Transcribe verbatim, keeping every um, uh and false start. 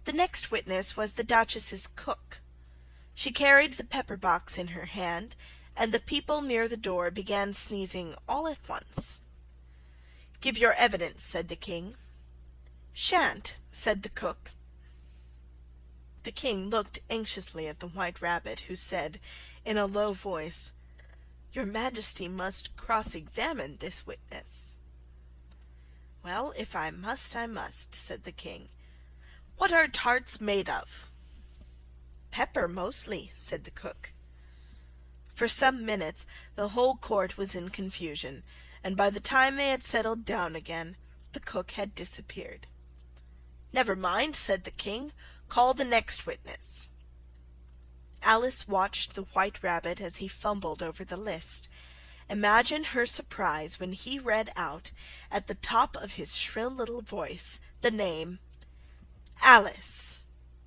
The next witness was the duchess's cook. She carried the pepper box in her hand, and the people near the door began sneezing all at once. "Give your evidence," said the king. "Shan't," said the cook. The king looked anxiously at the White Rabbit, who said, in a low voice, "Your majesty must cross examine this witness." "Well, if I must, I must," said the king. "What are tarts made of?" "Pepper, mostly," said the cook. For some minutes the whole court was in confusion, and by the time they had settled down again the cook had disappeared. "Never mind," said the king. "Call the next witness." Alice watched the White Rabbit as he fumbled over the list. Imagine her surprise when he read out, at the top of his shrill little voice, the name, "Alice."